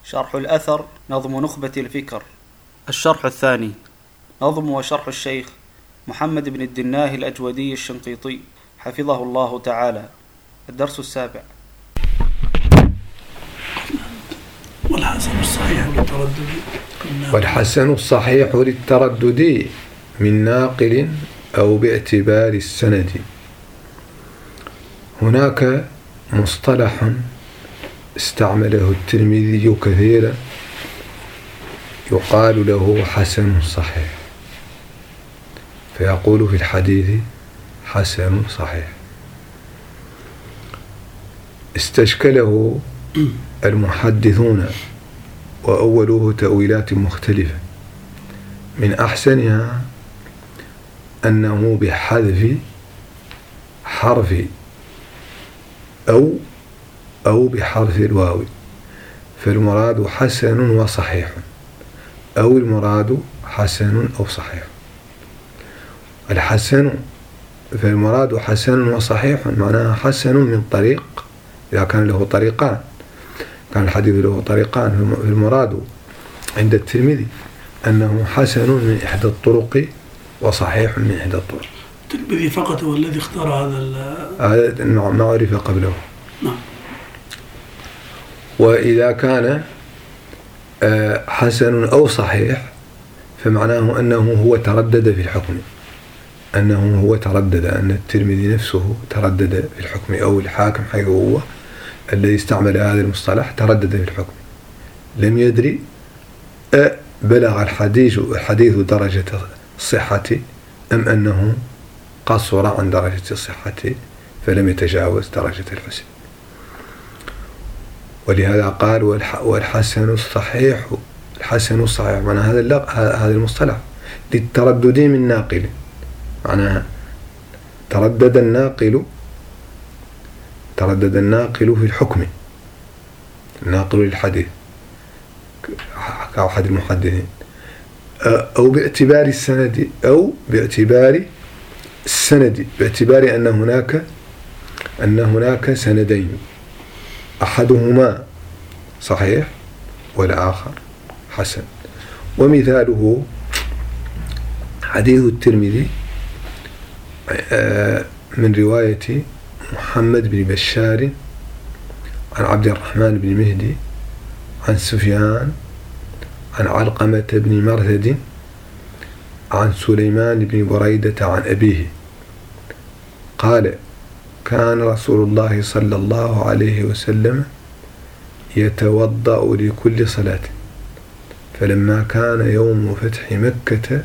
شرح الأثر نظم نخبة الفكر. الشرح الثاني نظم وشرح الشيخ محمد بن الدناه الأجودي الشنقيطي حفظه الله تعالى. الدرس السابع. والحسن الصحيح للتردد من ناقل أو باعتبار السند. هناك مصطلح استعمله الترمذي كثيرا يقال له حسن صحيح، فيقول في الحديث حسن صحيح. استشكله المحدثون وأولوه تأويلات مختلفة، من أحسنها أنه بحذف حرف أو بحرف الواو، فالمراد حسن وصحيح، أو المراد حسن أو صحيح. الحسن فالمراد حسن وصحيح معناها حسن من طريق، إذا كان له طريقان، كان الحديث له طريقان، فالمراد عند الترمذي أنه حسن من إحدى الطرق وصحيح من إحدى الطرق. الترمذي فقط هو الذي اختار هذا ما عرف قبله. نعم. وإذا كان حسن أو صحيح فمعناه أنه هو تردد في الحكم، أن الترمذي نفسه تردد في الحكم، أو الحاكم حيث هو الذي استعمل هذا المصطلح تردد في الحكم، لم يدري بلغ الحديث درجة الصحة أم أنه قصر عن درجة الصحة فلم يتجاوز درجة الحسن. ولهذا قال والحسن الصحيح. الحسن الصحيح معنى هذا المصطلح للتردد من ناقل، معناها تردد الناقل في الحكم، الناقل للحديث كأحد المحدثين، أو باعتبار السند، أو باعتبار أن هناك سندين، أحدهما صحيح والآخر حسن. ومثاله حديث الترمذي من رواية محمد بن بشار عن عبد الرحمن بن مهدي عن سفيان عن علقمة بن مرثد عن سليمان بن بريدة عن أبيه قال كان رسول الله صلى الله عليه وسلم يتوضأ لكل صلاة، فلما كان يوم فتح مكة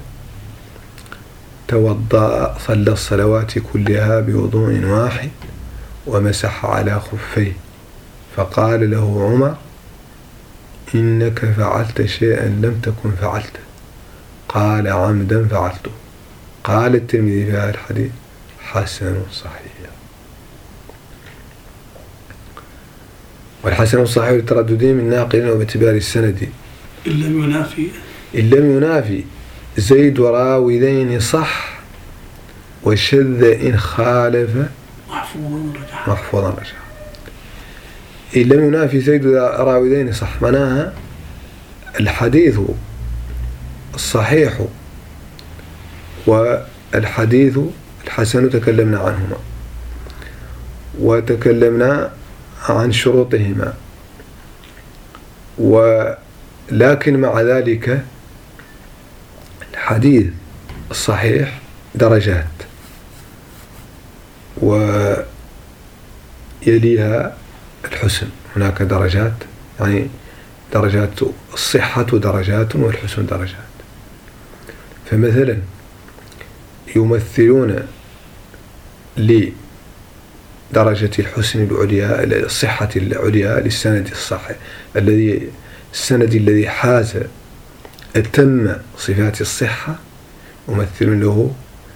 توضأ صلى الصلوات كلها بوضوء واحد ومسح على خفيه، فقال له عمر إنك فعلت شيئا لم تكن فعلته، قال عمدا فعلته. قال الترمذي في هذا الحديث حسن صحيح. والحسن الصحيح للتردد من ناقل وباعتبار السند إن لم ينافي زيد راويين صح وشذ إن خالف محفوظا رجع. إن لم ينافي زيد راويين صح معناها الحديث الصحيح والحديث الحسن تكلمنا عنهما وتكلمنا عن شروطهما، ولكن مع ذلك الحديث الصحيح درجات، ويليها الحسن. هناك درجات، يعني درجات الصحة درجات والحسن درجات. فمثلا يمثلون لدرجة الحسن العليا، الصحة العليا للسند الصحيح السند الذي حاز أتم صفات الصحة، ممثل له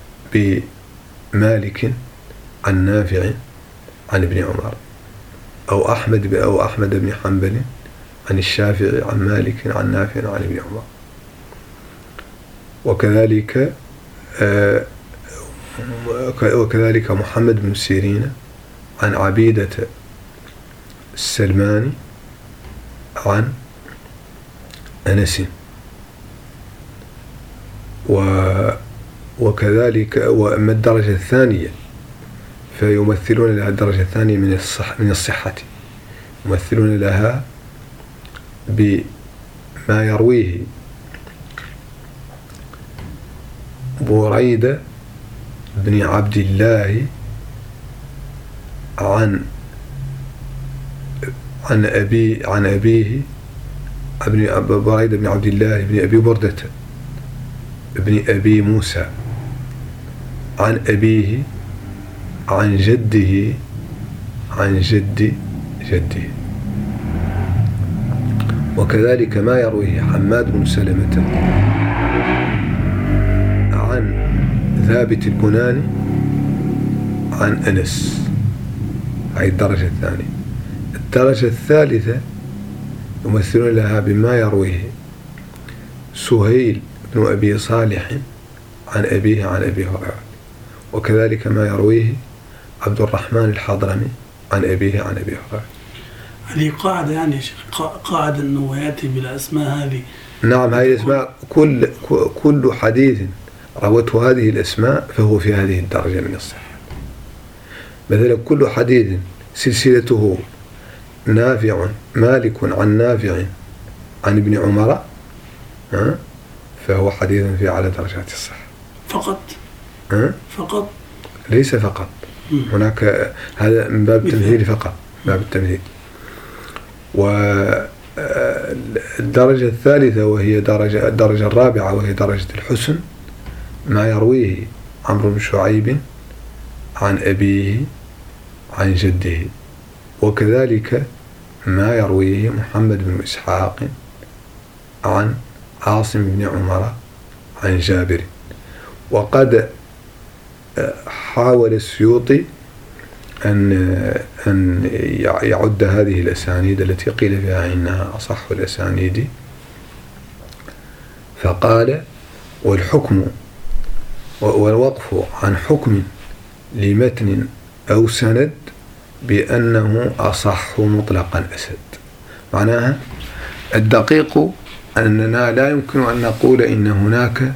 بمالك عن نافع عن ابن عمر، أو أحمد بن حنبل عن الشافعي عن مالك عن نافع عن ابن عمر. وكذلك محمد بن سيرين عن عبيدة السلماني عن أنس. وكذلك وأما الدرجة الثانية فيمثلون لها الدرجة الثانية من الصحة، يمثلون لها بما يرويه بريدة بن عبد الله عن أبيه بريدة بن عبد الله بن أبي بردة بن أبي موسى عن أبيه عن جده عن جد جده. وكذلك ما يرويه حماد بن سلمة عن ثابت البناني عن أنس. هذه الدرجة الثانية. الدرجة الثالثة يمثلون لها بما يرويه سهيل بن أبي صالح عن أبيه عن أبي هريرة، وكذلك ما يرويه عبد الرحمن الحضرمي عن أبيه عن أبي هريرة. هذه قاعدة يعني قاعدة أنه يأتي بالأسماء هذه. نعم، هذه الأسماء كل حديث روته هذه الأسماء فهو في هذه الدرجة من الصحة. مثلا كل حديث سلسلته نافع مالك عن نافع عن ابن عمر فهو حديث في أعلى درجات الصحة. فقط فقط ليس فقط، هناك هذا من باب التمهيد فقط، باب التمهيد. والدرجة الثالثة وهي الدرجة الرابعة وهي درجة الحسن ما يرويه عمرو بن شعيب عن أبيه عن جده، وكذلك ما يرويه محمد بن إسحاق عن عاصم بن عمر عن جابر. وقد حاول السيوطي أن يعد هذه الأسانيد التي قيل فيها إنها أصح الأسانيد، فقال: والحكم والوقف عن حكم لمتن أو سند بأنه أصح مطلقا أسد. معناها الدقيق أننا لا يمكن أن نقول إن هناك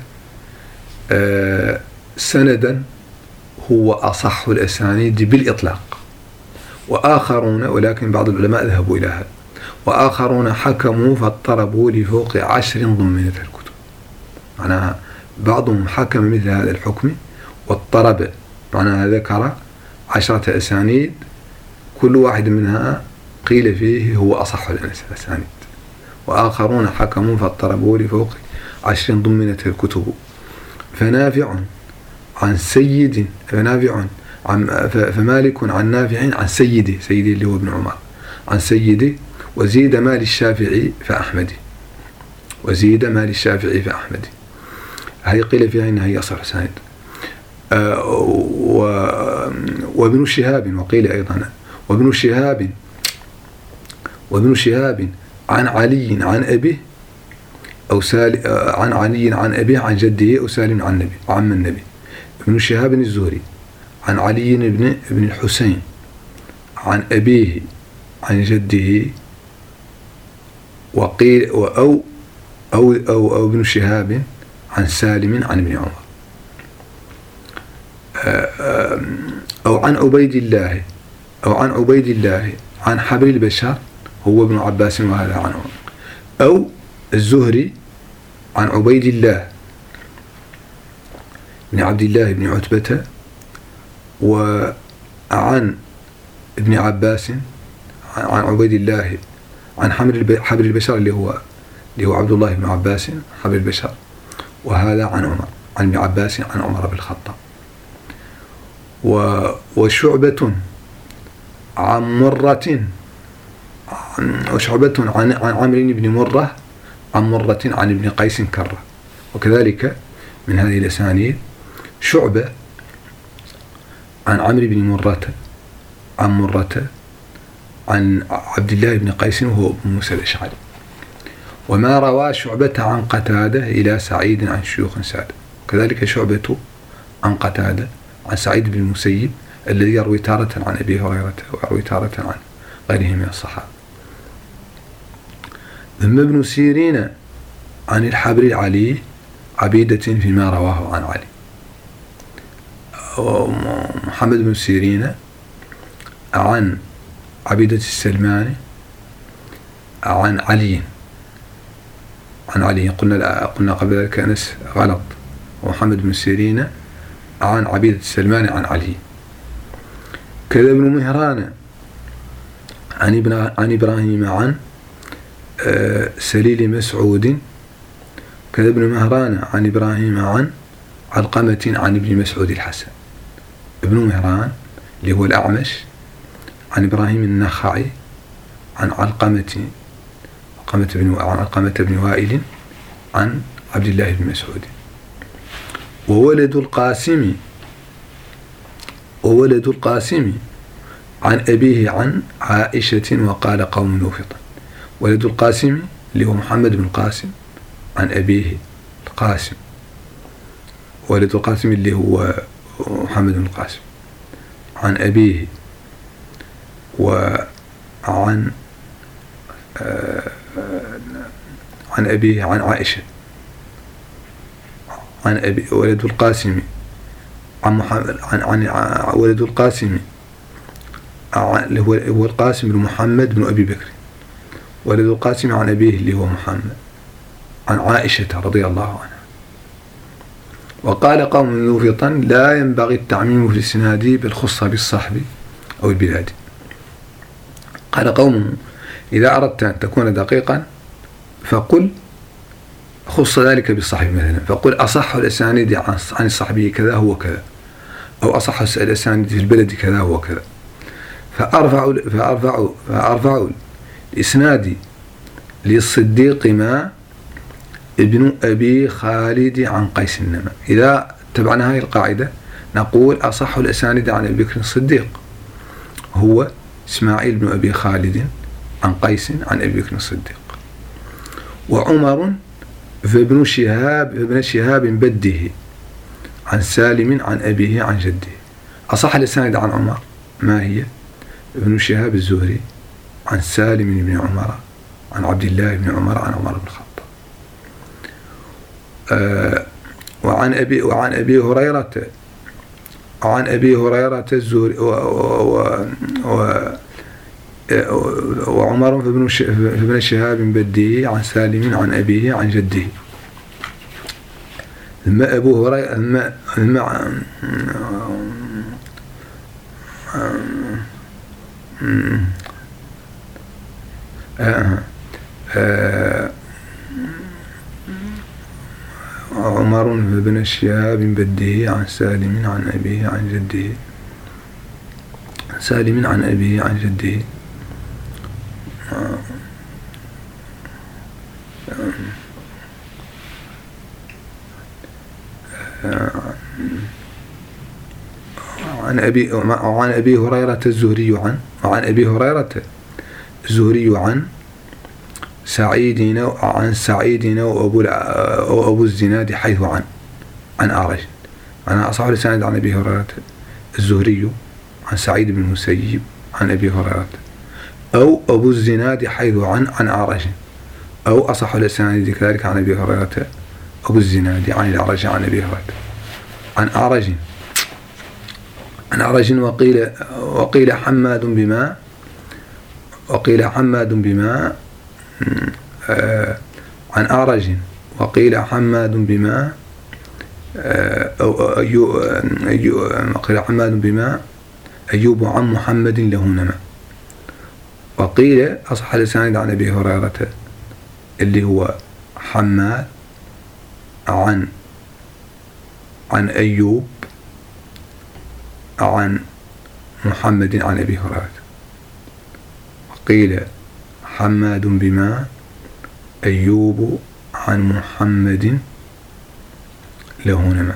سندا هو أصح الأسانيد بالإطلاق، وآخرون، ولكن بعض العلماء ذهبوا إلى هذا، وآخرون حكموا فاضطربوا لفوق 10 ضمنت الكتب. معناها بعضهم حكم مثل هذا الحكم واضطرب، معناها ذكر 10 أسانيد كل واحد منها قيل فيه هو أصح الأسانيد، وآخرون حكموا فاضطربوا لفوق 10 ضمنت الكتب. فنافع عن سيد فمالك عن نافع عن سيدي اللي هو ابن عمر عن سيدي، وزيد مال الشافعي فأحمدي، هي قيل فيها إنها هي أصح سند. وابن شهاب، وقيل أيضا وابن شهاب عن علي عن أبيه أو عن علي عن أبيه عن جده أو سالم عن النبي وعم النبي. ابن شهاب الزهري عن علي بن الحسين عن أبيه عن جده، وقيل أو ابن شهاب عن سالم عن ابن عمر، أو عن عبيد الله عن حبر البشر هو ابن عباس وهذا عن عمر، أو الزهري عن عبيد الله بن عبد الله بن عتبة وعن ابن عباس عن عبيد الله عن حبر البشر اللي هو عبد الله بن عباس حبر البشر، وهذا عن عمر عن ابن عباس عن عمر بن الخطاب. وشعبة عن مرة عن عمرو بن مرة عن مرة عن ابن قيس كرة. وكذلك من هذه الأسانيد شعبة عن عمرو بن مرة عن عبد الله بن قيس وهو ابن موسى الأشعري. وما روى شعبة عن قتادة إلى سعيد عن شيوخ سادة، كذلك شعبة عن قتادة عن سعيد بن المسيب الذي يروي تارة عن أبي هريرة ويروي تارة عن غيره من الصحابة. ثم ابن سيرين عن الحبر علي عبيدة فيما رواه عن علي. محمد بن سيرين عن عبيدة السلماني عن علي قلنا قبل ذلك أنس غلط. ومحمد بن سيرين عن عبيدة السلماني عن علي. كذا ابن مهران عن إبراهيم عن سليل مسعود. كذا ابن مهران عن إبراهيم عن علقمة عن ابن مسعود الحسن. ابن مهران اللي هو الأعمش عن إبراهيم النخعي عن علقمة بن وائل عن عبد الله بن مسعود. وولد القاسم عن أبيه عن عائشة وقال قوم نوفط. ولد القاسم اللي هو محمد بن القاسم عن أبيه القاسم. ولد القاسم اللي هو محمد بن القاسم عن أبيه وعن أبيه عن عائشة عن أبي. ولد القاسم عن محمد عن ولد القاسم اللي هو القاسم بن محمد بن أبي بكر. ولد القاسم عن أبيه اللي هو محمد عن عائشة رضي الله عنها. وقال قوم نوفطا لا ينبغي التعميم في الإسناد بل خص بالصحب أو البلاد. قال قوم إذا أردت أن تكون دقيقا فقل خص ذلك بالصحب مثلا، فقل أصح الأسانيد عن الصحبي كذا هو كذا، أو أصح الأسانيد في البلد كذا هو كذا. فأرفع الإسناد للصديق ما ابن أبي خالد عن قيس النما. إذا تبعنا هذه القاعدة نقول أصح الأسانيد عن أبي بكر الصديق هو إسماعيل بن أبي خالد عن قيس عن أبي بكر الصديق. وعمر فابن شهاب بده عن سالم عن أبيه عن جده. أصح الأسانيد عن عمر ما هي؟ ابن شهاب الزهري عن سالم بن عمر عن عبد الله بن عمر عن عمر بن الخطاب. وعن أبي هريرة الزهري وعمر فابن شهاب بده عن سالم عن أبيه عن جده. ثم أبو هريرة عمر بن شهاب بده عن سالم عن أبيه عن جده. سالم عن أبيه عن جده. وعن أبي هريرة الزهري وعن أبي هريرة الزهري عن سعيد وأبو الزناد حيث عن أعرج. أنا أصح الإسناد عن أبي هريرة الزهري عن سعيد بن المسيب عن أبي هريرة، أو أبو الزناد حيث عن أعرج، أو أصح الإسناد كذلك عن أبي هريرة أبو الزناد عن الأعرج عن أبي هريرة عن أعرج. وقيل حماد بما عن أعرج. وقيل حماد بما قيل حماد بما أيوب عن محمد له نما. وقيل أصح الإسناد عن أبي هريرة اللي هو حماد عن أيوب عن محمد عن أبي هريرة. وقيل حماد بما أيوب عن محمد له نما.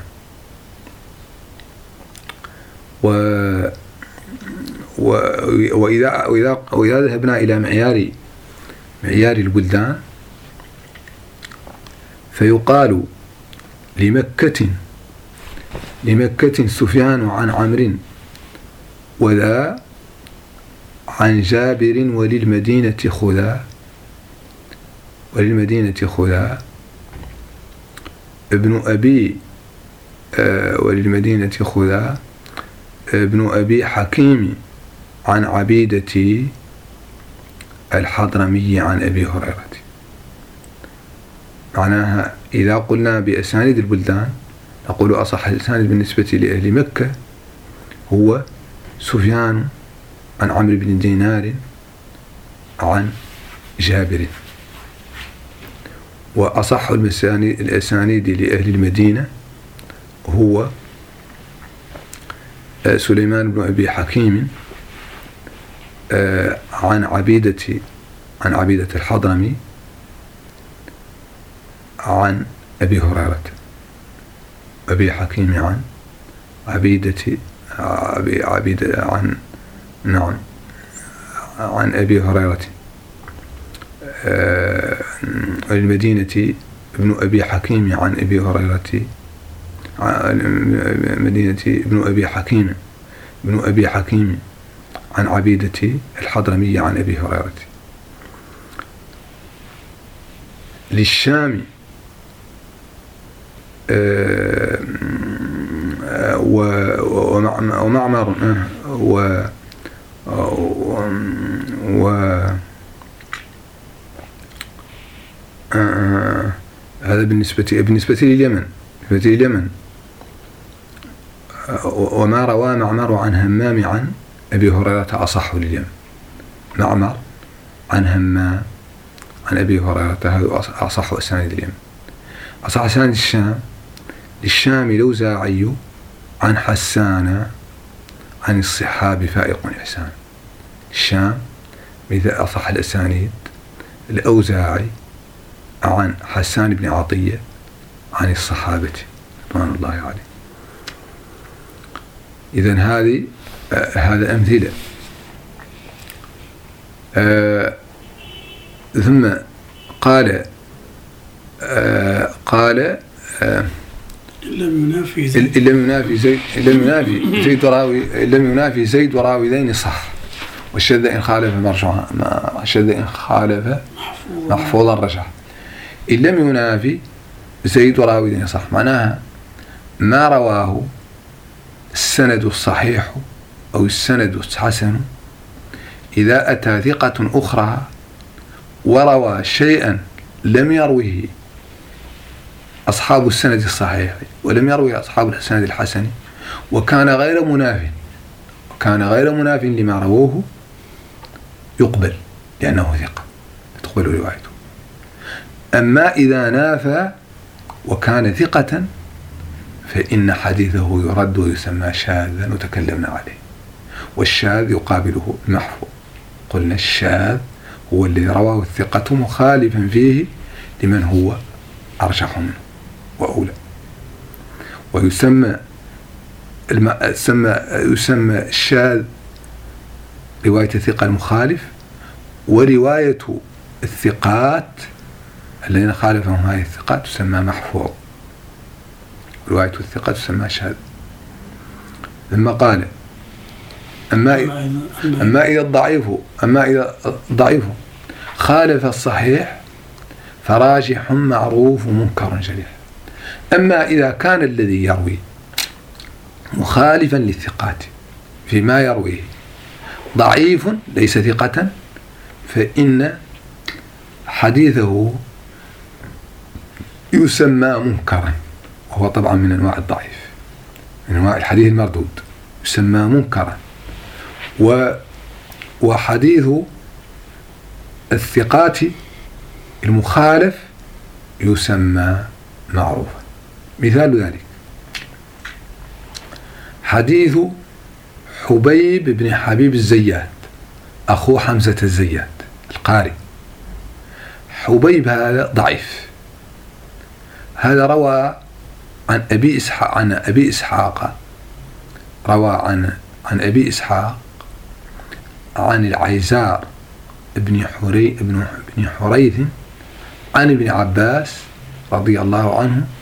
وإذا ذهبنا إلى معيار البلدان فيقال لمكة سفيان عن عمرو وذا عن جابر وللمدينة خذا ابن أبي وللمدينة خذا ابن أبي حكيم عن عبيدة الحضرمي عن أبي هريرة. معناها إذا قلنا بأسانيد البلدان نقول أصح الأسانيد بالنسبة لأهل مكة هو سفيان عن عمرو بن دينار عن جابر، وأصح الأسانيد لأهل المدينة هو سليمان بن أبي حكيم عن عبيدة الحضرمي عن أبي هريرة. أبي حكيم عن عبيدة عن أبي هريرة. المدينة ابن أبي حكيم عن أبي هريرة، مدينة ابن أبي حكيم عن عبيدة الحضرمي عن أبي هريرة. للشام ومعمر هذا بالنسبة لليمن. وما روى معمر عن همام عن أبي هريرة أصح لليمن. معمر عن همام عن أبي هريرة هذا أصح أسانيد اليمن. أصح أسانيد الشام للشام الأوزاعي عن حسان عن الصحاب فائق إحسان. الشام مثل أصح الأسانيد الأوزاعي عن حسان بن عطية عن الصحابة رضوان الله عليه. إذن هذا أمثلة. ثم قال لم ينافي زيد وراوي ذين صح، والشذ إن خالف مرجوعا، الشذ إن خالف محفوظا رجع. إن لم ينافي زيد وراوي ذين صح معناها ما رواه السند الصحيح أو السند الحسن إذا أتى ثقة أخرى وروى شيئا لم يروه أصحاب السند الصحيح ولم يروه أصحاب السند الحسن وكان غير مناف لما رووه يقبل لأنه ثقة تقبل روايته. أما إذا نافى وكان ثقة فإن حديثه يرد ويسمى شاذا وتكلمنا عليه، والشاذ يقابله المحفوظ. قلنا الشاذ هو الذي رواه الثقة مخالفا فيه لمن هو أرجح منه وأولى. ويسمى الشاذ رواية الثقة المخالف، ورواية الثقات الذين خالفهم هذه الثقات تسمى محفوظ، رواية الثقة تسمى شاذ. ثم قال أما إذا الضعيف خالف الصحيح فراجح معروف منكر جليح. أما إذا كان الذي يروي مخالفا للثقات فيما يرويه ضعيف ليس ثقة فإن حديثه يسمى منكرا، وهو طبعا من أنواع الضعيف، من أنواع الحديث المردود، يسمى منكرا. وحديث الثقات المخالف يسمى معروفا. مثال ذلك حديث حبيب بن حبيب الزيات أخو حمزة الزيات القاري. حبيب هذا ضعيف، هذا روى عن أبي إسحاق روى عن أبي إسحاق عن العيزار ابن حريث عن ابن عباس رضي الله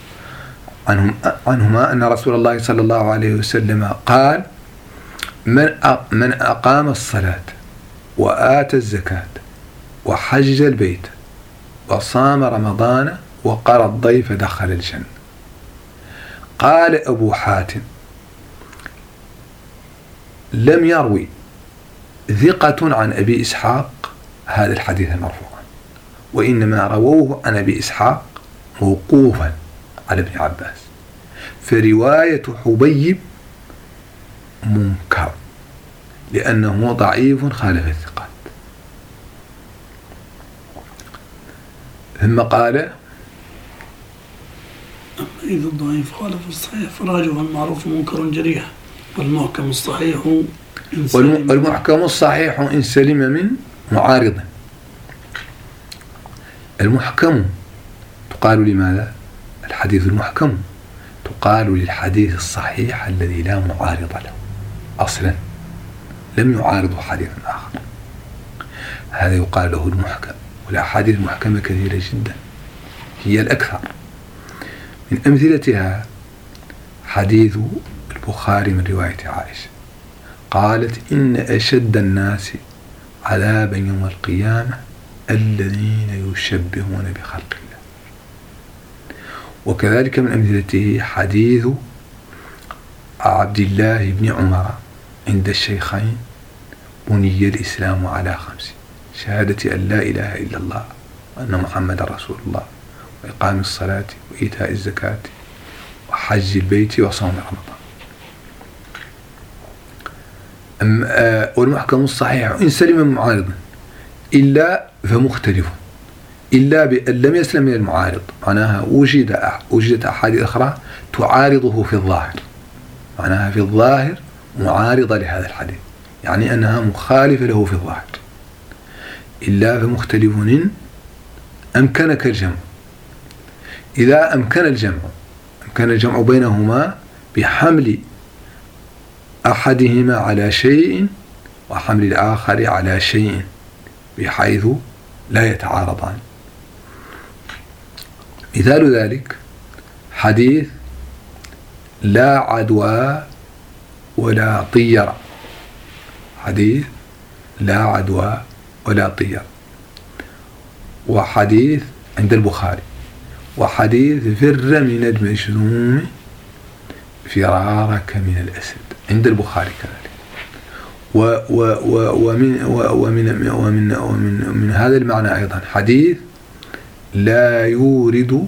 عنهما أن رسول الله صلى الله عليه وسلم قال: من أقام الصلاة وآتى الزكاة وحج البيت وصام رمضان وقرى الضيف دخل الجنة. قال أبو حاتم: لم يروي ثقة عن أبي إسحاق هذا الحديث المرفوع، وإنما رووه عن أبي إسحاق موقوفا على ابن عباس، فرواية حبيب منكر لأنه ضعيف خالف الثقات. ثم قال: أما إذا الضعيف خالف الصحيح فراجه المعروف منكر جريح، والمحكم الصحيح إن سلم من معارض. المحكم تقال لماذا؟ الحديث المحكم تقال للحديث الصحيح الذي لا معارض له أصلا، لم يعارضه حديث آخر، هذا يقال له المحكم. والأحاديث المحكمة كثيرة جدا، هي الأكثر. من أمثلتها حديث البخاري من رواية عائشة قالت: إن أشد الناس عذابا يوم القيامة الذين يشبهون بخلق الله. وكذلك من أمثلته حديث عبد الله بن عمر عند الشيخين: بني الإسلام على 5: شهادة أن لا إله إلا الله وأن محمد رسول الله، وإقام الصلاة، وإيتاء الزكاة، وحج البيت، وصوم رمضان. والمحكم الصحيح إن سلم من معارض إلا فمختلف، إلا بأن لم يسلم من المعارض، معناها وجدت أحاديث أخرى تعارضه في الظاهر، معناها في الظاهر معارضة لهذا الحديث، يعني أنها مخالفة له في الظاهر. إلا فمختلف إن أمكنك الجمع. إذا أمكن الجمع بينهما بحمل أحدهما على شيء وحمل الآخر على شيء بحيث لا يتعارضان. مثال ذلك حديث: لا عدوى ولا طيرة. حديث لا عدوى ولا طيرة، وحديث عند البخاري، وحديث فر من المجذوم فرارك من الأسد عند البخاري كذلك. ومن هذا المعنى أيضا حديث: لا يورد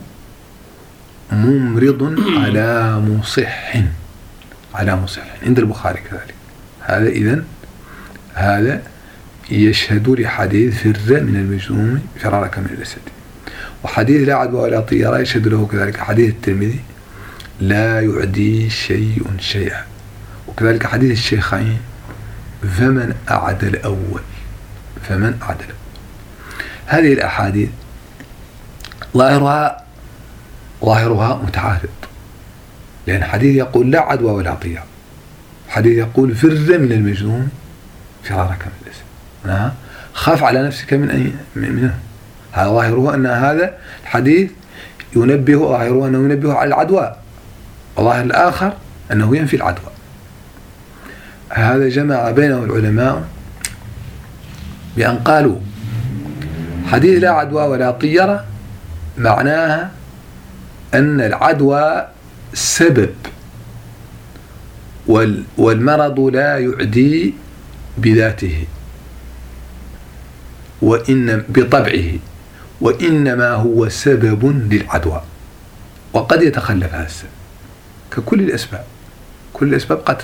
ممرض على مصح عند البخاري كذلك. هذا إذن هذا يشهد لحديث فر من المجذوم فرارك من الأسد. وحديث لا عدوى ولا طيرة يشهد له كذلك حديث الترمذي: لا يعدي شيء شيئا. وكذلك حديث الشيخين: فمن أعدى الأول. هذه الأحاديث ظاهرها متعارض، لأن حديث يقول لا عدوى ولا طيرة، حديث يقول فر من المجذوم فرارك من الأسد. خاف على نفسك منه. هذا ظاهره أن هذا الحديث ظاهره أنه ينبه على العدوى، وظاهر الآخر أنه ينفي العدوى. هذا جمع بينه العلماء بأن قالوا: حديث لا عدوى ولا طيرة معناها أن العدوى سبب، والمرض لا يعدي بذاته بطبعه، وإنما هو سبب للعدوى، وقد يتخلف هذا السبب ككل الأسباب. كل الأسباب قد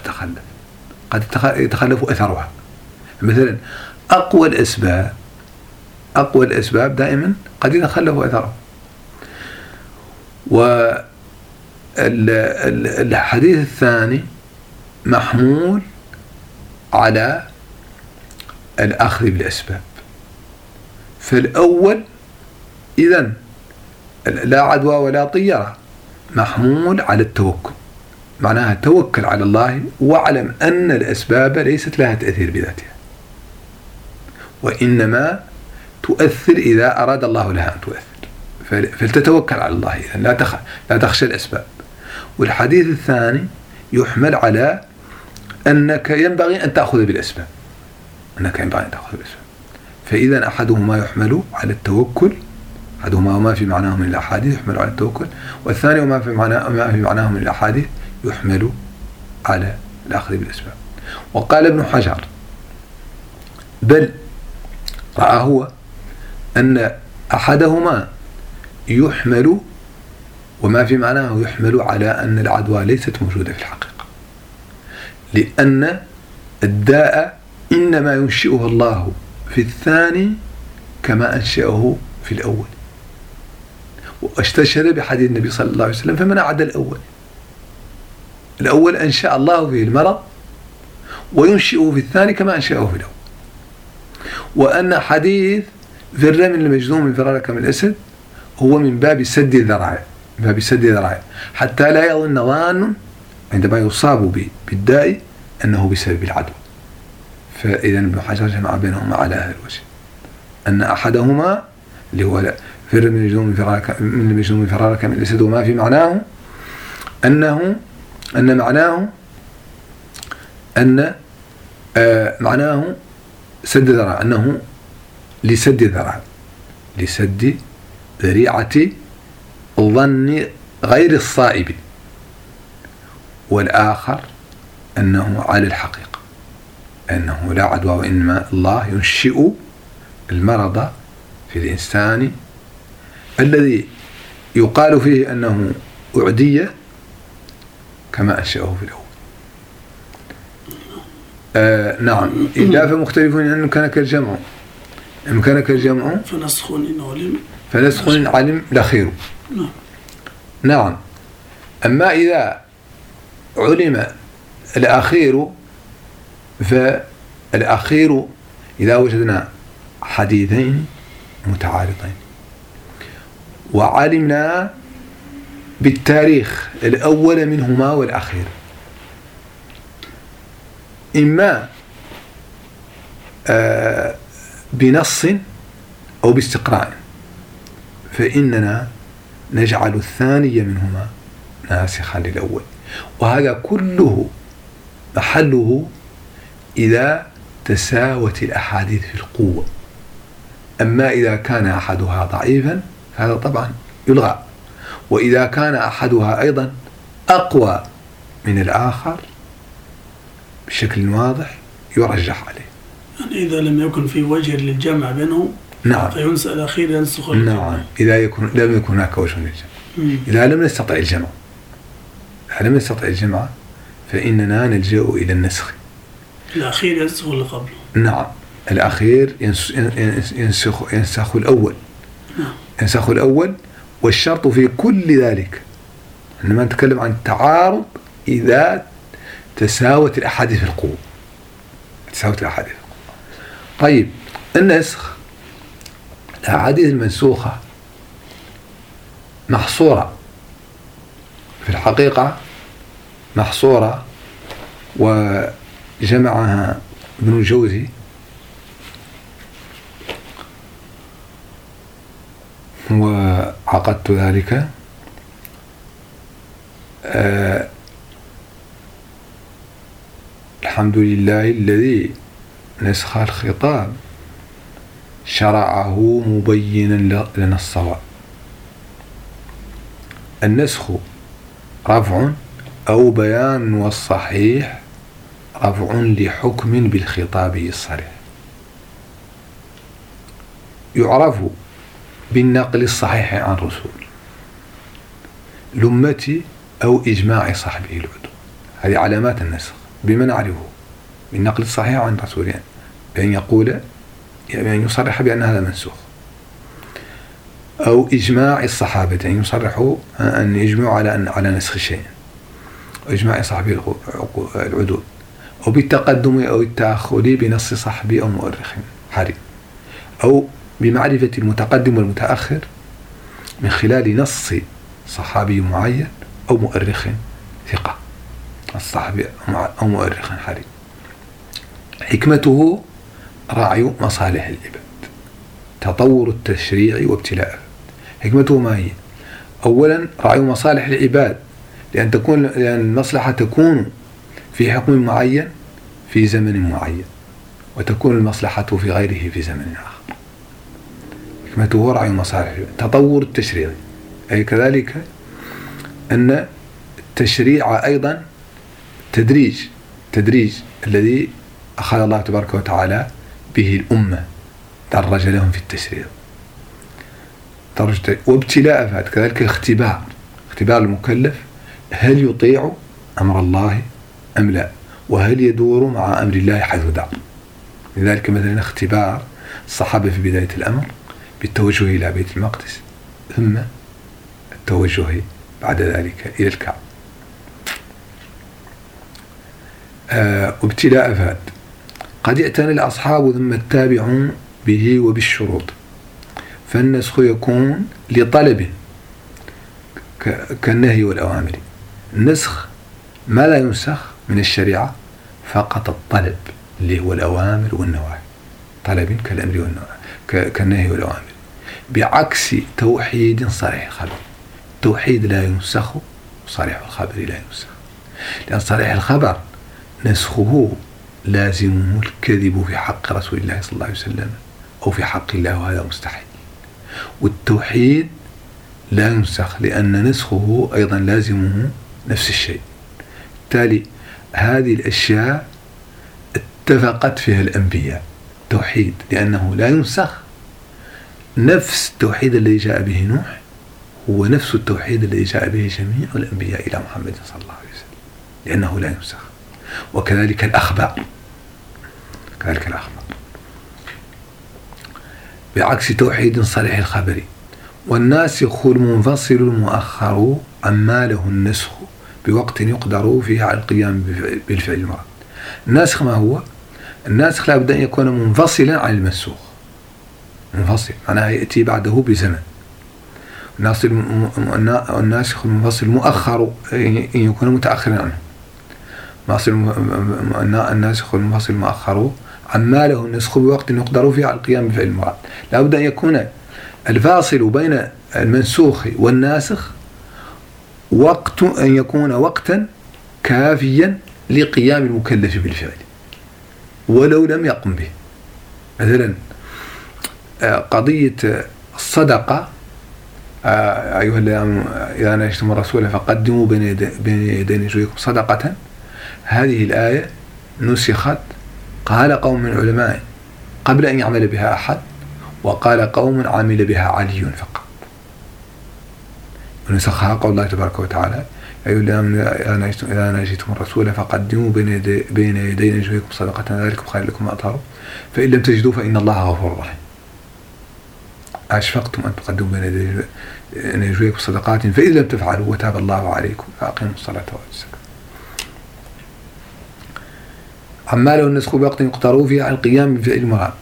يتخلف أثرها. مثلا أقوى الأسباب دائما قد يتخلف أثرها. والحديث الثاني محمول على الأخذ بالأسباب. فالأول إذن لا عدوى ولا طيرة محمول على التوكل، معناها توكل على الله واعلم أن الأسباب ليست لها تأثير بذاتها، وإنما تؤثر إذا أراد الله لها أن تؤثر، فلتتوكل على الله إذن لا تخشى الأسباب. والحديث الثاني يحمل على أنك ينبغي أن تأخذ بالأسباب، فإذا أحدهما يحمل على التوكل أحدهما وما في معناه من الأحاديث يحمل على التوكل، والثاني وما في معناه من الأحاديث يحمل على الأخذ بالأسباب. وقال ابن حجر: بل رأى هو أن أحدهما يحمل وما في معناه يحمل على أن العدوى ليست موجودة في الحقيقة، لأن الداء إنما ينشئه الله في الثاني كما أنشأه في الأول، واستشهد بحديث النبي صلى الله عليه وسلم: فمن عدا الأول أنشأ الله فيه المرض وينشئه في الثاني كما أنشأه في الأول. وأن حديث فر من المجذوم فرارك من الأسد هو من باب سد الذرائع، حتى لا يظن ظان عندما يصاب بالداء أنه بسبب العدوى. فإذا ابن حجر جمع بينهما على هذا الوجه، أن أحدهما اللي هو فر من المجذوم فرارك من الأسد وما في معناه معناه سد الذرائع، أنه لسد ذريعة الظن غير الصائب، والآخر أنه على الحقيقة أنه لا عدوى، وإنما الله ينشئ المرض في الإنسان الذي يقال فيه أنه أعدية كما أنشأه في الأول. نعم. إلا فمختلفون أن كان الجمع فنسخ إن علم لخير. نعم. أما إذا علم الأخير، فالأخير إذا وجدنا حديثين متعارضين وعلمنا بالتاريخ الأول منهما والأخير، إما بنص أو باستقراء، فإننا نجعل الثاني منهما ناسخا للأول، وهذا كله محله إذا تساوت الأحاديث في القوة. أما إذا كان أحدها ضعيفا فهذا طبعا يلغى، وإذا كان أحدها أيضا أقوى من الآخر بشكل واضح يرجح عليه. يعني إذا لم يكن في وجه للجمع بينهم، نعم، فينسى الأخير ينسخ الجمع. نعم، إذا لم يكن هناك وجه للجمع. إذا لم نستطع الجمع فإننا نلجأ إلى النسخ. الأخير ينسخ اللي قبله. نعم، الأخير ينسخ الأول. نعم. ينسخ الأول، والشرط في كل ذلك عندما نتكلم عن التعارض إذا تساوت الأحاديث في القوة. طيب، النسخ، الأحاديث المنسوخة محصورة في الحقيقة، محصورة، وجمعها ابن الجوزي وعقدت ذلك. الحمد لله الذي نسخ الخطاب شرعه مبينا لنا الصواب. النسخ رفع أو بيان، والصحيح رفع لحكم بالخطاب الصريح، يعرف بالنقل الصحيح عن رسول الأمة أو إجماع صحبه العدول. هذه علامات النسخ بما نعرفه بالنقل الصحيح عن رسول، يعني بأن يقول، بأن يصرح بأن هذا منسوخ، أو إجماع الصحابة، أن يصرحوا أن يجمعوا على نسخ شيء، وإجماع صحبه العدول، أو بالتقدم أو التأخر بنص صحبي أو مؤرخ حري، أو بمعرفة المتقدم والمتأخر من خلال نص صحابي معين أو مؤرخ ثقة، الصحابي أو مؤرخ حري. حكمته رعي مصالح العباد، تطور التشريع وابتلاءه. حكمته ما هي؟ أولا رعي مصالح العباد، لأن المصلحة تكون في حكم معين في زمن معين، وتكون المصلحة في غيره في زمن آخر. حكمته رعي مصالح تطور التشريع، أي كذلك أن التشريع أيضا تدريج الذي أخذ الله تبارك وتعالى به الأمة، درج لهم في التشريع وابتلاء فات كذلك اختبار المكلف هل يطيع أمر الله أم لا، وهل يدور مع أمر الله حيث دار. لذلك مثلا اختبار الصحابة في بداية الأمر بالتوجه إلى بيت المقدس، ثم التوجه بعد ذلك إلى الكعبة. وابتلاء فات قد اعتنى الأصحاب ثم التابعون به وبالشروط، فالنسخ يكون لطلب كالنهي والأوامر. النسخ ما لا ينسخ من الشريعة فقط الطلب اللي هو الأوامر والنواهي، طلب كالأمر والنواهي كالنهي والأوامر، بعكس توحيد صريح الخبر. التوحيد لا ينسخ وصريح الخبر لا ينسخ، لأن صريح الخبر نسخه لازمه الكذب في حق رسول الله صلى الله عليه وسلم أو في حق الله، وهذا مستحيل. والتوحيد لا ينسخ لأن نسخه أيضا لازمه نفس الشيء. بالتالي هذه الأشياء اتفقت فيها الأنبياء. توحيد لأنه لا ينسخ، نفس التوحيد الذي جاء به نوح هو نفس التوحيد الذي جاء به جميع الأنبياء إلى محمد صلى الله عليه وسلم، لأنه لا ينسخ. وكذلك الأخبار بعكس توحيد صريح الخبر. والناسخ المنفصل المؤخر عما له النسخ بوقت يقدر فيه على القيام بالفعل المراد. الناسخ ما هو؟ الناسخ لا بد أن يكون منفصلا عن المنسوخ. منفصل معناها يأتي بعده بزمن. الناسخ المنفصل المؤخر أن يكون متأخرا عنه. الناسخ المنفصل المؤخر عما له النسخ بوقت يقدر فيه على القيام بفعل المراد. لا بد أن يكون الفاصل بين المنسوخ والناسخ أن يكون وقتا كافيا لقيام المكلف بالفعل ولو لم يقم به. مثلا قضية الصدقة، أيها الذين إذا ناجيتم الرسول فقدموا بين يدي نجويكم صدقة. هذه الآية نسخت، قال قوم من العلماء قبل أن يعمل بها أحد، وقال قوم عمل بها علي فقط. ونسخها قول الله تبارك وتعالى أيها الذين إذا ناجيتم الرسول فقدموا بين يدي نجويكم صدقة ذلكم خير لكم وأطهر، فإن لم تجدوا فإن الله غفور رحيم. أشفقتم أن تقدموا بين يدي نجويكم صدقات فإن لم تفعلوا وتاب الله عليكم فأقيموا الصلاة وآتوا الزكاة. عما له النسخ بوقت يقدر فيه على القيام بفعل المراد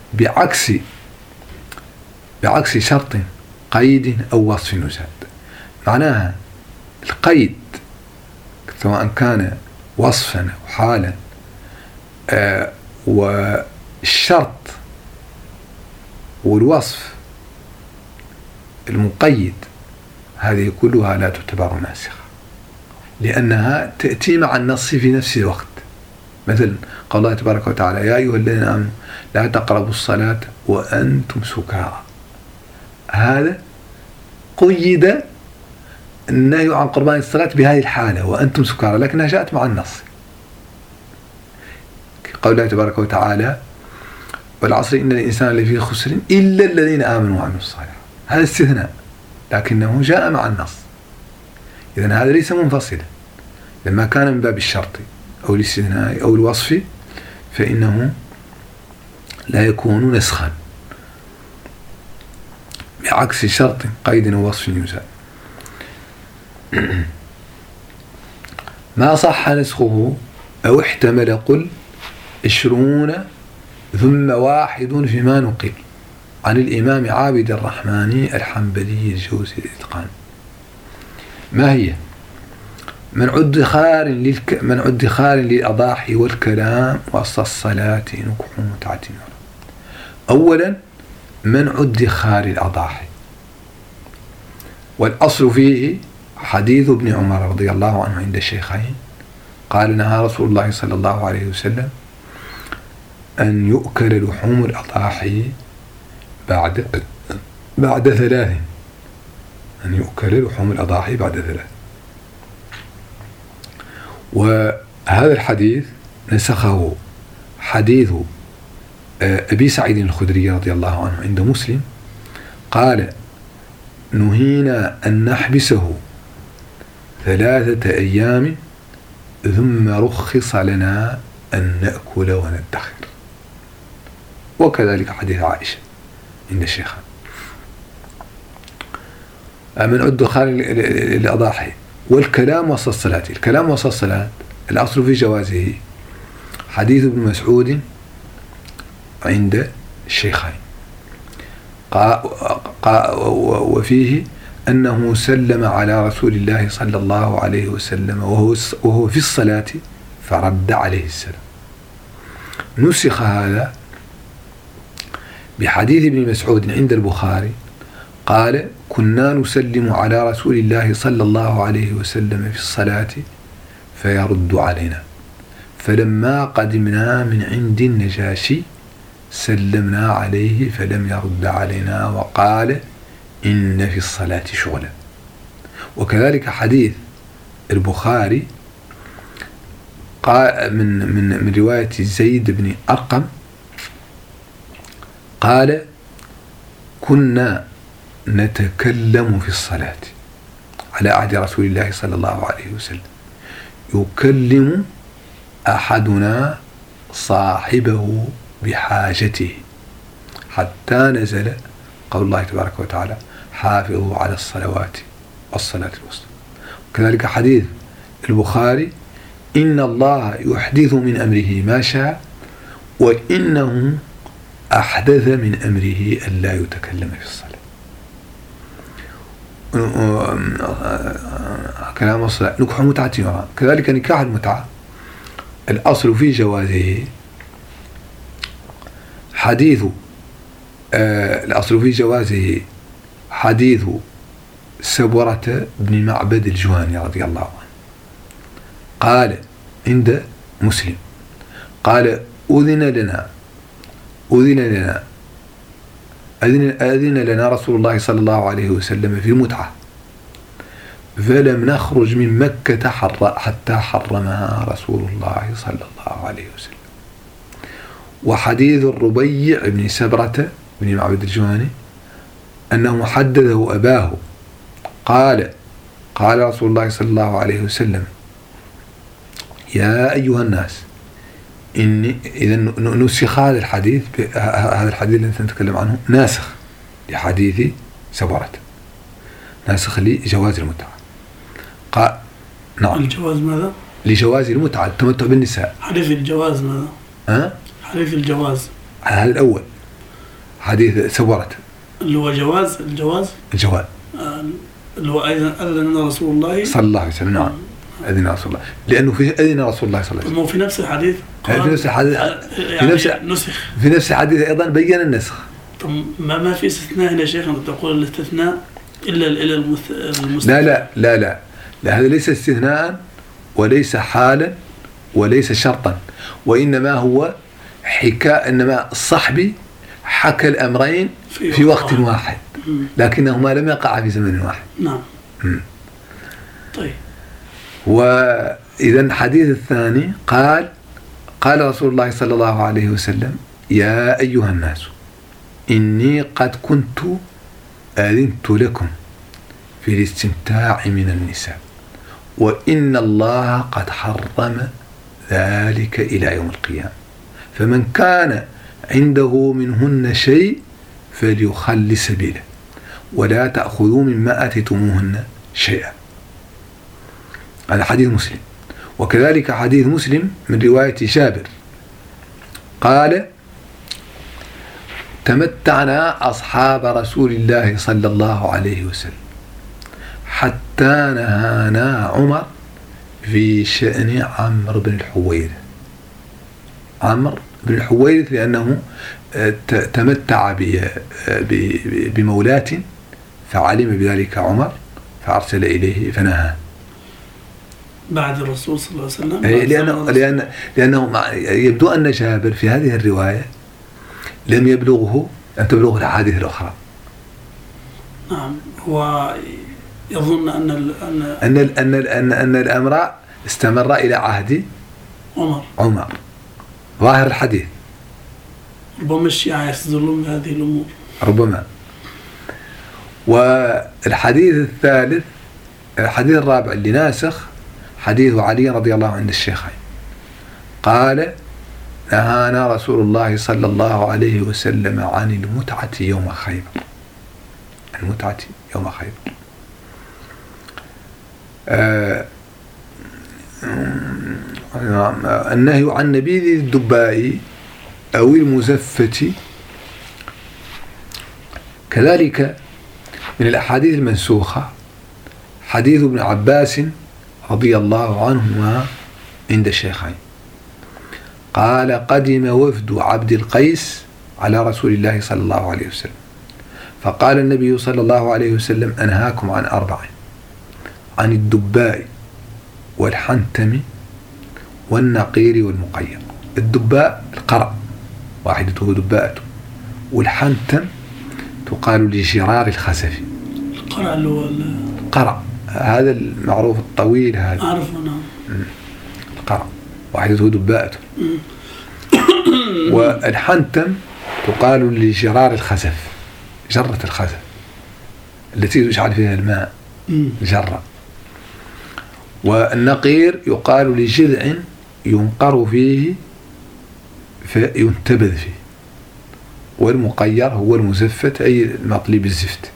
بعكس شرط قيد أو وصف يزاد. معناها القيد سواء كان وصفا أو حالا، والشرط والوصف المقيد هذه كلها لا تعتبر ناسخة، لأنها تأتي مع النص في نفس الوقت. مثلا قال الله تبارك وتعالى يا أيها الذين آمنوا لا تقربوا الصلاة وأنتم سكارى. هذا قيد النهي عن قربان الصلاة بهذه الحالة وأنتم سكارى، لكنها جاءت مع النص. قال الله تبارك وتعالى والعصر إن الإنسان لفي خسر إلا الذين آمنوا وعملوا الصالحات. هذا استثناء لكنه جاء مع النص. إذن هذا ليس منفصلا، لما كان من باب الشرط أو الاستثناء أو الوصف فإنه لا يكون نسخا، بعكس شرط قيد أو وصف يزال. ما صح نسخه أو احتمل قل 20 ثم 1 فيما نقل عن الإمام عابد الرحمن الحنبلي الجوزي الإتقان. ما هي؟ منع ادخار للأضاحي والكلام وسط الصلاة نكح متعة. أولا منع ادخار الأضاحي، والأصل فيه حديث ابن عمر رضي الله عنه عند الشيخين قال نهى رسول الله صلى الله عليه وسلم أن يؤكل لحوم الأضاحي بعد 3 أن يؤكل لحوم الأضاحي بعد 3. وهذا الحديث نسخه حديث أبي سعيد الخدري رضي الله عنه عند مسلم، قال: نهينا أن نحبسه 3 أيام ثم رخص لنا أن نأكل وندخر. وكذلك حديث عائشة عند الشيخان من الدخان الأضاحي. والكلام وسط الصلاة، الكلام وسط الصلاة الأصل في جوازه حديث ابن مسعود عند الشيخين، وفيه أنه سلم على رسول الله صلى الله عليه وسلم وهو في الصلاة فرد عليه السلام. نسخ هذا بحديث ابن مسعود عند البخاري، قال: كنا نسلم على رسول الله صلى الله عليه وسلم في الصلاة فيرد علينا، فلما قدمنا من عند النجاشي سلمنا عليه فلم يرد علينا وقال: إن في الصلاة شغلا. وكذلك حديث البخاري قال من رواية زيد بن أرقم قال: كنا نتكلم في الصلاة على عهد رسول الله صلى الله عليه وسلم، يكلم أحدنا صاحبه بحاجته حتى نزل قول الله تبارك وتعالى: حافظوا على الصلوات والصلاة الوسطى. وكذلك حديث البخاري: إن الله يحدث من أمره ما شاء وإنه أحدث من أمره ألا يتكلم في الصلاة. كلام الصلاة نكح متعة. كذلك نكاح المتعة الأصل في جوازه حديث الأصل في جوازه حديث سبرة بن معبد الجهني رضي الله عنه، قال عند مسلم، قال: أذن لنا رسول الله صلى الله عليه وسلم في متعة فلم نخرج من مكة حتى حرمها رسول الله صلى الله عليه وسلم. وحديث الربيع بن سبرة بن معبد الجهني أنه حدثه أباه قال رسول الله صلى الله عليه وسلم: يا أيها الناس إني إذا نسخ هذا الحديث الذي نتكلم عنه ناسخ لحديث سبرة، ناسخ لجواز المتعة. قال: نعم. الجواز ماذا؟ لجواز المتعة التمتع بالنساء. حديث الجواز ماذا؟ حديث الجواز هذا الأول، حديث سبرة اللي هو جواز الجواز اللي هو أذن رسول الله صلى الله عليه وسلم. نعم، أذن رسول الله، لأنه في أذن رسول الله صلى الله عليه وسلم. في نفس الحديث نسخ في نفس الحديث أيضا بين النسخ. طب ما في استثناء هنا شيخ؟ أنت تقول الاستثناء إلا المستثناء. لا هذا ليس استثناء وليس حالا وليس شرطا، وإنما هو إنما الصحبي حكى الأمرين في وقت واحد لكنهما لم يقع في زمن واحد. نعم. طيب. وإذا الحديث الثاني قال رسول الله صلى الله عليه وسلم: يا أيها الناس إني قد كنت أذنت لكم في الاستمتاع من النساء وإن الله قد حرم ذلك إلى يوم القيامة، فمن كان عنده منهن شيء فليخل سبيله ولا تأخذوا مما آتيتموهن شيئا. هذا حديث مسلم. وكذلك حديث مسلم من رواية جابر قال: تمتعنا أصحاب رسول الله صلى الله عليه وسلم حتى نهانا عمر في شأن عمرو بن الحويرث لأنه تمتع بمولاة فعلم بذلك عمر فأرسل إليه فنهى بعد الرسول صلى الله عليه وسلم. لأنه يبدو أن جابر في هذه الرواية لم يبلغه أن تبلغه الأحاديث الأخرى، نعم. هو يظن أن الأمر استمر إلى عهد عمر. ظاهر الحديث. ربما الشيعة يستدلون بهذه الأمور. ربما. والحديث الثالث، الحديث الرابع اللي ناسخ حديث علي رضي الله عنه الشيخين، قال: نهانا رسول الله صلى الله عليه وسلم عن المتعة يوم خيبر. المتعة يوم خيبر. النهي عن نبيذ الدباء أو المزفة. كذلك من الأحاديث المنسوخة حديث ابن عباس رضي الله عنهما عند الشيخين، قال: قدم وفد عبد القيس على رسول الله صلى الله عليه وسلم، فقال النبي صلى الله عليه وسلم: أنهاكم عن 4: عن الدباء والحنتم والنقير والمقير. الدباء القرع، واحدته دباءته، والحنتم تقال لجرار الخسف. القرع اللي هو القرع هذا المعروف الطويل هذا، أعرفه. نعم. القرع واحدته دباءته. والحنتم تقال لجرار الخسف، جرة الخسف التي يجعل فيها الماء، جرة. والنقير يقال لجذع ينقر فيه فينتبذ فيه. والمقير هو المزفت، أي المطلي بالزفت.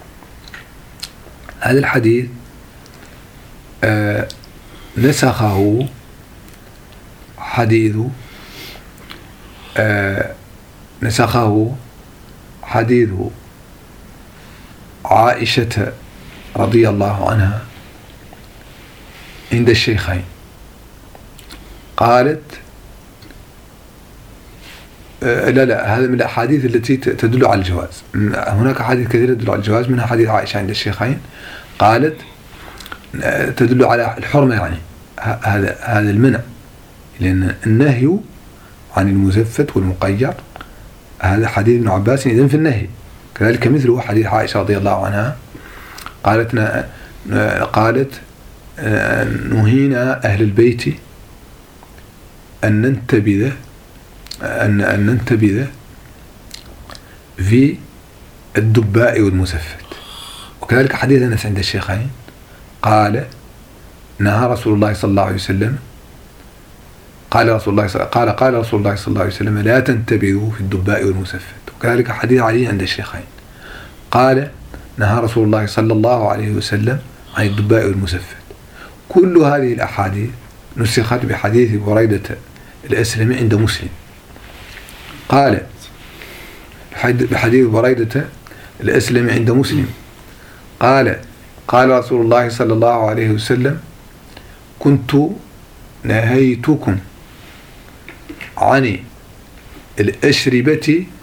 هذا الحديث نسخه حديث عائشة رضي الله عنها عند الشيخين، قالت: لا هذا من الأحاديث التي تدل على الجواز. هناك أحاديث كثيرة تدل على الجواز، منها حديث عائشة عند الشيخين قالت تدل على الحرمة، يعني هذا المنع، لأن النهي عن المزفت والمقير هذا حديث ابن عباس إذن في النهي. كذلك مثله حديث عائشة رضي الله عنها قالت: نهينا أهل البيت أن ننتبذ في الدباء والمزفت. وكذلك حديث أنس عند الشيخين قال: نهى رسول الله صلى الله عليه وسلم، قال رسول الله صلى الله عليه وسلم: لا تنتبذوا في الدباء والمزفت. وكذلك حديث علي عند الشيخين قال: نهى رسول الله صلى الله عليه وسلم عن الدباء والمزفت. كل هذه الأحاديث نسخت بحديث بريدة الأسلمي عند مسلم، قال بحديث بريدة الأسلمي عند مسلم قال رسول الله صلى الله عليه وسلم: كنت نهيتكم عن الأشربة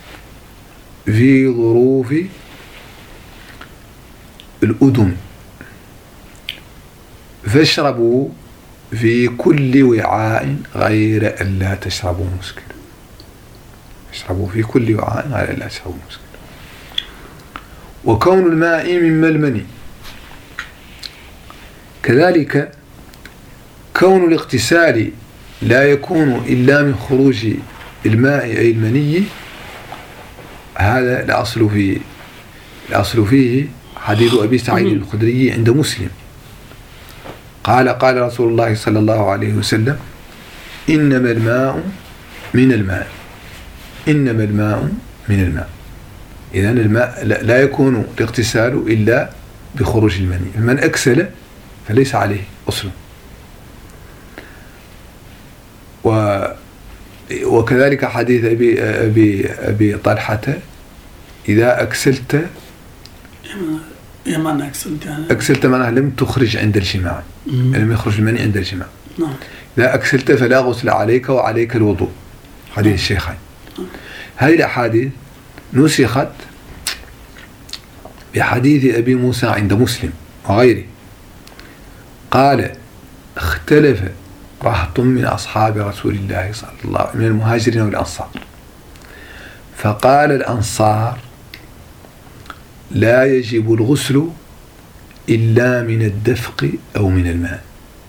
في ظروف الأدم، فاشربوا في كل وعاء غير أن لا تشربوا مسكرا. اشربوا في كل وعاء غير أن لا تشربوا مسكرا. وكون الماء من ملمني، كذلك كون الاغتسال لا يكون إلا من خروج الماء أي المني، هذا الأصل فيه حديث أبي سعيد الخدري عند مسلم قال رسول الله صلى الله عليه وسلم: إنما الماء من الماء، إنما الماء من الماء. إذن الماء لا يكون الاغتسال إلا بخروج المني. من أكسل فليس عليه أصل. وكذلك حديث أبي طلحة: إذا أكسلت، أكسلت معناه لم تخرج عند الجماع، لم يخرج المني عند الجماع. إذا أكسلت فلا غسل عليك وعليك الوضوء. حديث الشيخين. هذه الأحاديث نسخت بحديث أبي موسى عند مسلم وغيره قال: اختلف رهط من أصحاب رسول الله صلى الله عليه وسلم من المهاجرين والأنصار، فقال الأنصار: لا يجب الغسل إلا من الدفق أو من الماء.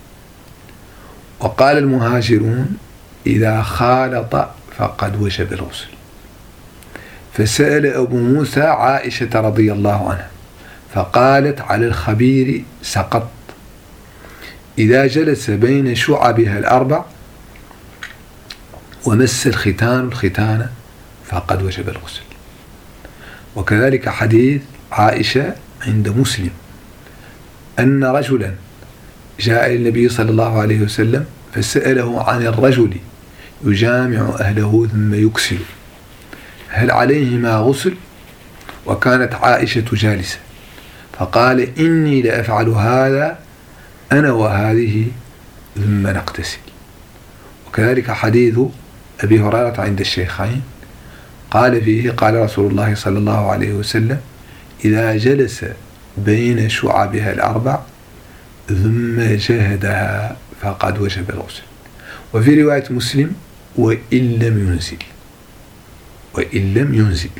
وقال المهاجرون إذا خالط فقد وجب الغسل. فسأل أبو موسى عائشة رضي الله عنها فقالت على الخبير سقط إذا جلس بين شعبها الأربع ومس الختان الختان فقد وجب الغسل. وكذلك حديث عائشة عند مسلم أن رجلا جاء النبي صلى الله عليه وسلم فسأله عن الرجل يجامع أهله ثم يكسل هل عليهما غسل؟ وكانت عائشة جالسة فقال إني لأفعل هذا أنا وهذه ثم نغتسل. وكذلك حديث أبي هريرة عند الشيخين قال فيه قال رسول الله صلى الله عليه وسلم إذا جلس بين شعبها الأربع ثم جهدها فقد وجب الغسل. وفي رواية مسلم وإن لم ينزل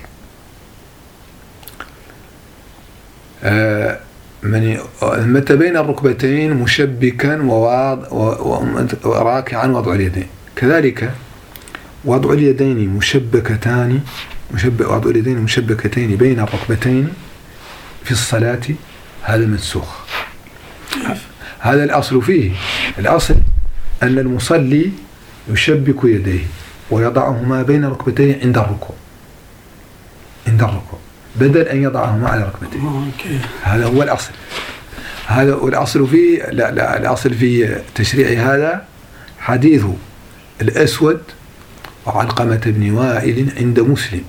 متى بين الركبتين مشبكا وراكعا وضع اليدين. كذلك وضع اليدين مشبكتين بين الركبتين في الصلاة هذا منسوخ. هذا الأصل فيه. الأصل أن المصلي يشبك يديه ويضعهما بين ركبتيه عند الركوع بدل أن يضعهما على ركبتيه. هذا هو الأصل. هذا الأصل فيه. لا الأصل في تشريع هذا حديث الأسود وعلقمة بن وائل عند مسلم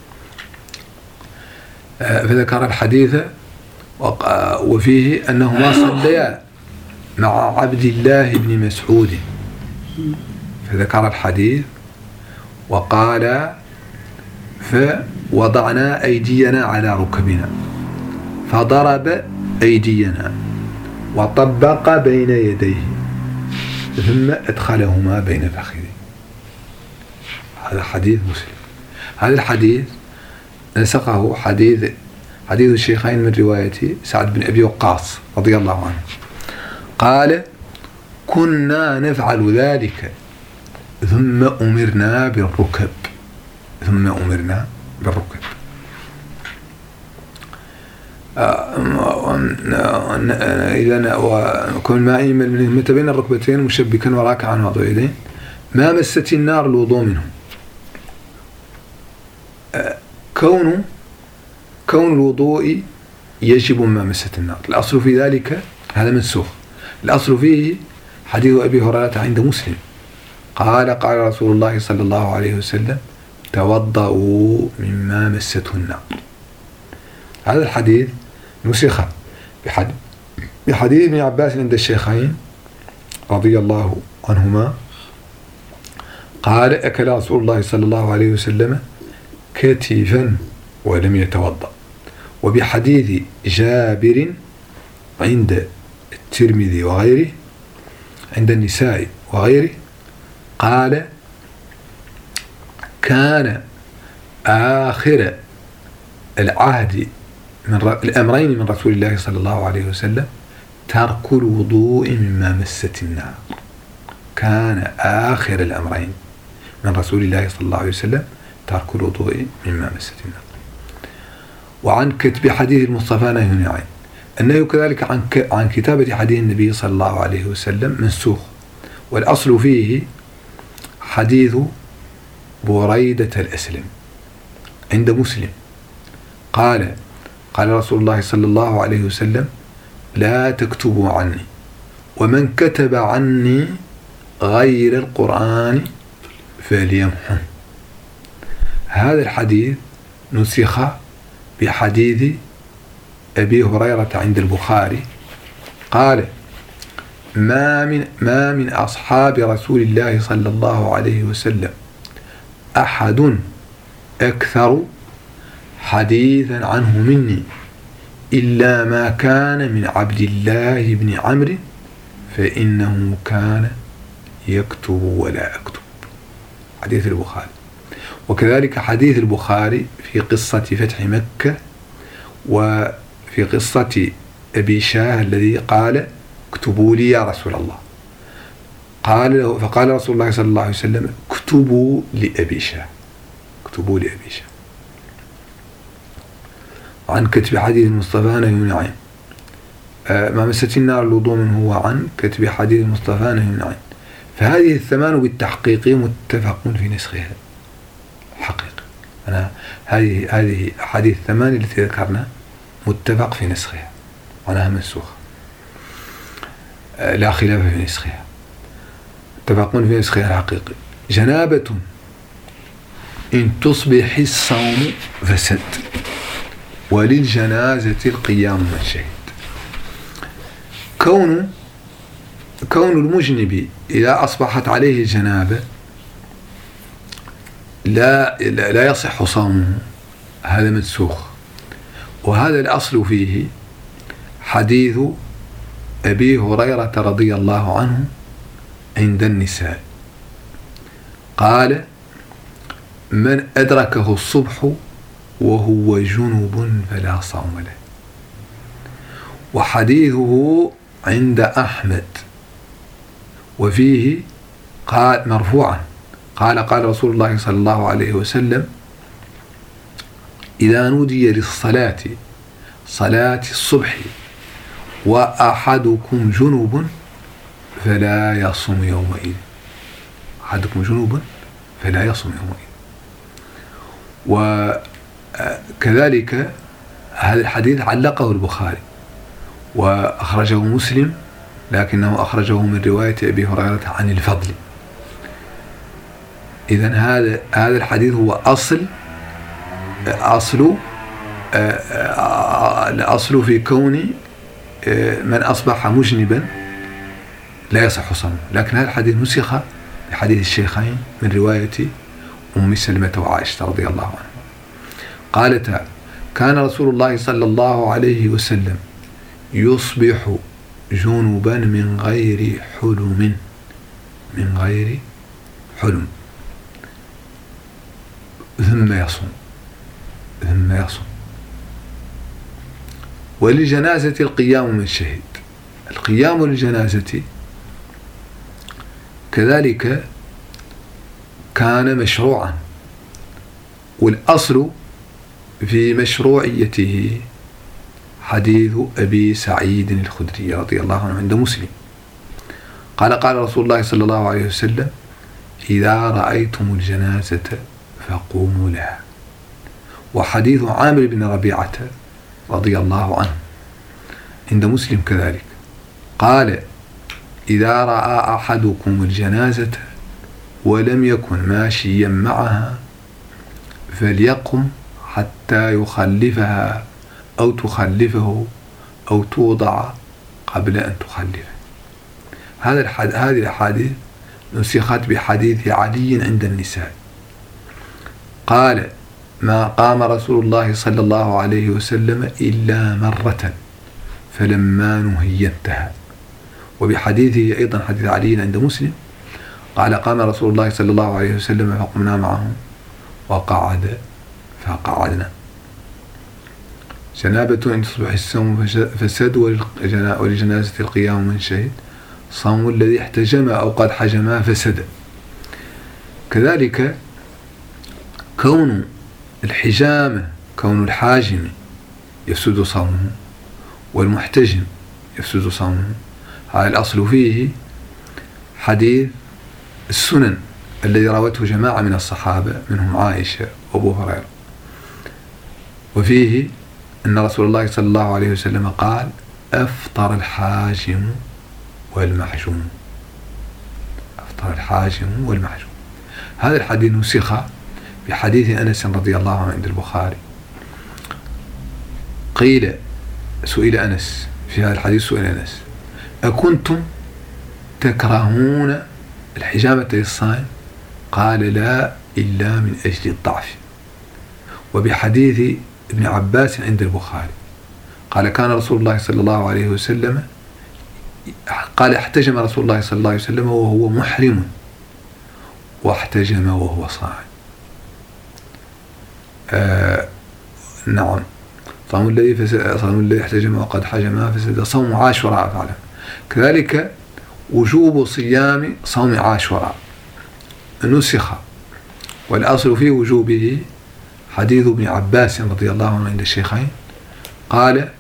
فذكر الحديث وفيه أنهما صليا مع عبد الله بن مسعود فذكر الحديث وقال فوضعنا أيدينا على ركبنا فضرب أيدينا وطبق بين يديه ثم أدخلهما بين فخذيه. هذا حديث مسلم. هذا الحديث نسقه حديث الشيخين من رواية سعد بن أبي وقاص رضي الله عنه قال كنا نفعل ذلك ثم أمرنا بالركب. إذا وكل ما يمل متى بين الركبتين مشبكا وراكعا وضع يدين ما مست النار الوضوء منه. كون الوضوء يجب ما مست النار. الأصل في ذلك هذا منسوخ. الأصل فيه حديث أبي هريرة عند مسلم قال رسول الله صلى الله عليه وسلم توضؤوا مما مسته النار. هذا الحديث نسخ بحديث ابن عباس عند الشيخين رضي الله عنهما قال أكل رسول الله صلى الله عليه وسلم كتفا ولم يتوضأ. وبحديث جابر عند الترمذي وغيره عند النساء وغيره قال كان آخر العهد الأمرين من رسول الله صلى الله عليه وسلم ترك الوضوء مما مست النار. كان آخر الأمرين من رسول الله صلى الله عليه وسلم ترك الوضوء مما مست النار. وعن كتب حديث المصطفى نهي عن أنه كذلك عن كتابة حديث النبي صلى الله عليه وسلم منسوخ. والأصل فيه حديث بريدة الأسلم عند مسلم قال رسول الله صلى الله عليه وسلم لا تكتبوا عني ومن كتب عني غير القرآن فليمحه. هذا الحديث نسخ بحديث أبي هريرة عند البخاري قال ما من أصحاب رسول الله صلى الله عليه وسلم أحد أكثر حديثا عنه مني إلا ما كان من عبد الله بن عمرو فإنه كان يكتب ولا أكتب. حديث البخاري. وكذلك حديث البخاري في قصة فتح مكة وفي قصة أبي شاه الذي قال اكتبوا لي يا رسول الله، فقال رسول الله صلى الله عليه وسلم اكتبوا لأبي شاه، اكتبوا لأبي شاه. عن كتب حديث المصطفى نهي عن ما مست النار الوضوء منه، وعن كتب حديث المصطفى نهي عن. فهذه الثمان بالتحقيق متفق في نسخها حقيقة. هذه أحاديث الثمان التي ذكرنا متفق في نسخها، معناها منسوخة لا خلاف في نسخها، متفقون في نسخها الحقيقي. جنابة إن تصبح الصوم فسد، وللجنازة القيام من شهد. كون المجنب إذا أصبحت عليه الجنابة لا يصح صومه، هذا منسوخ. وهذا الأصل فيه حديث أبي هريرة رضي الله عنه عند النساء، قال من أدركه الصبح وهو جنب فلا صوم له. وحديثه عند أحمد وفيه قال مرفوعا قال رسول الله صلى الله عليه وسلم إذا نودي للصلاة صلاة الصبح وأحدكم جنوب فلا يصوم يومئذ، أحدكم جنوب فلا يصوم يومئذ. وكذلك هذا الحديث علقه البخاري وأخرجه مسلم، لكنه أخرجه من رواية أبي هريرة عن الفضل. إذن هذا الحديث هو الأصل في كون من أصبح مجنبا لا يصح صومه. لكن هذا الحديث نسخ بحديث الشيخين من رواية أم سلمة وعائشة رضي الله عنها، قالتا كان رسول الله صلى الله عليه وسلم يصبح جنبا من غير حلم ثم يصوم. وللجنازة القيام من شهد. القيام للجنازة كذلك كان مشروعا، والأصل في مشروعيته حديث أبي سعيد الخدري رضي الله عنه عند مسلم، قال رسول الله صلى الله عليه وسلم إذا رأيتم الجنازة فقوموا لها. وحديث عامر بن ربيعة رضي الله عنه عند مسلم كذلك قال إذا رأى أحدكم الجنازة ولم يكن ماشيا معها فليقم حتى يخلفها أو تخلفه أو توضع قبل أن تخلفه. هذه الأحاديث نسخت بحديث علي عند النساء، قال ما قام رسول الله صلى الله عليه وسلم إلا مرة فلما نهي انتهى. وبحديثه أيضا حديث علي عند مسلم قال قام رسول الله صلى الله عليه وسلم فقمنا معه وقعد فقعدنا. جنابة إن تصبح الصوم فسد، ولجنازة القيام من شهد. صوم الذي احتجم أو قد حجما فسد. كذلك كون الحاجم يفسد صومه والمحتجم يفسد صومه. هذا الأصل فيه حديث السنن الذي روته جماعة من الصحابة منهم عائشة وأبو هريرة، وفيه أن رسول الله صلى الله عليه وسلم قال أفطر الحاجم والمحجوم. أفطر الحاجم والمحجوم. هذا الحديث نسخ بحديث أنس رضي الله عنه عند البخاري، سئل أنس في هذا الحديث، سئل أنس أكنتم تكرهون الحجامة للصائم؟ قال لا إلا من أجل الضعف. وبحديث ابن عباس عند البخاري قال كان رسول الله صلى الله عليه وسلم قال احتجم رسول الله صلى الله عليه وسلم وهو محرم واحتجم وهو صائم. نعم. صوم الذي احتجم وقد حجم فسد، صوم عاشوراء فعلا. كذلك وجوب صيام صوم عاشوراء نسخ، والأصل في وجوبه حديث ابن عباس رضي الله عنه عند الشيخين قال: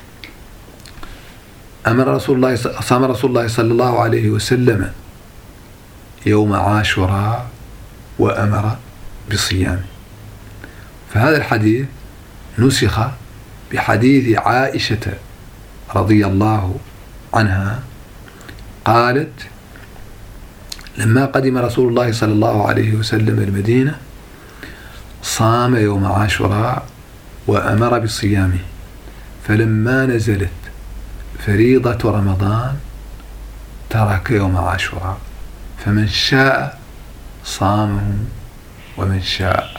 صام رسول الله صلى الله عليه وسلم يوم عاشوراء وأمر بصيامه. فهذا الحديث نسخ بحديث عائشة رضي الله عنها قالت: لما قدم رسول الله صلى الله عليه وسلم المدينة صام يوم عاشوراء وأمر بصيامه، فلما نزلت فريضة رمضان ترك يوم عاشوراء، فمن شاء صامه ومن شاء